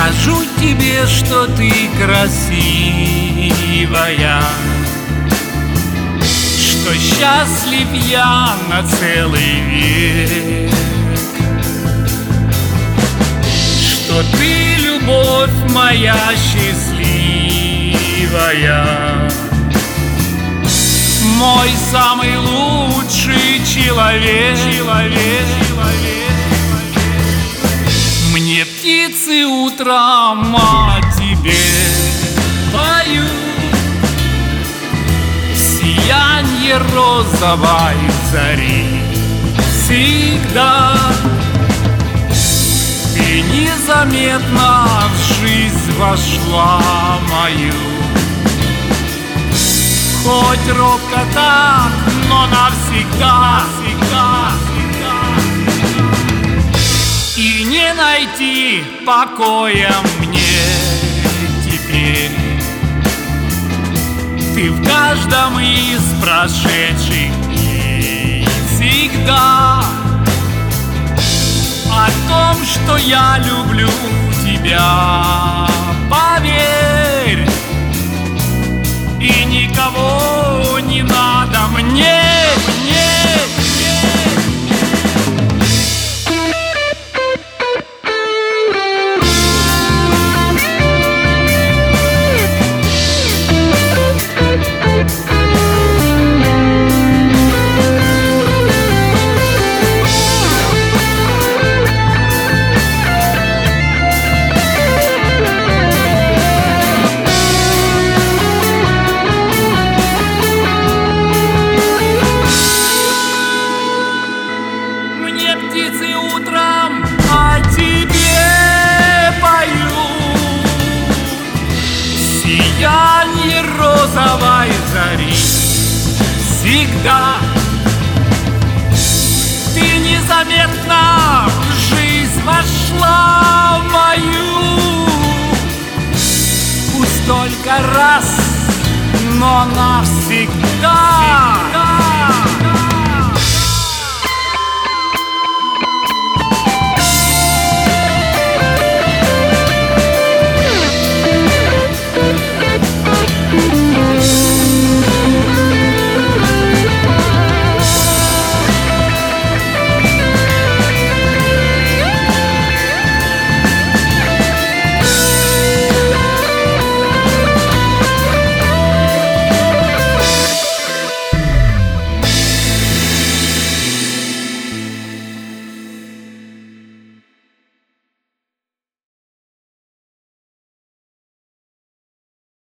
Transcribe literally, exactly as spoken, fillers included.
Скажу тебе, что ты красивая, что счастлив я на целый век, что ты любовь моя счастливая, мой самый лучший человек, человек, человек. Мне птицы утром о тебе поют, сиянье розовой зари всегда. Ты незаметно в жизнь вошла мою, хоть робко так, но навсегда, всегда, всегда. И не найти покоя мне теперь. Ты в каждом из прошедших дней всегда о том, что я люблю тебя, поверь. И никого не надо мне, мне, мне. Птицы утром о тебе поют, сиянье розовой зари всегда. Ты незаметно в жизнь вошла в мою, пусть только раз, но навсегда.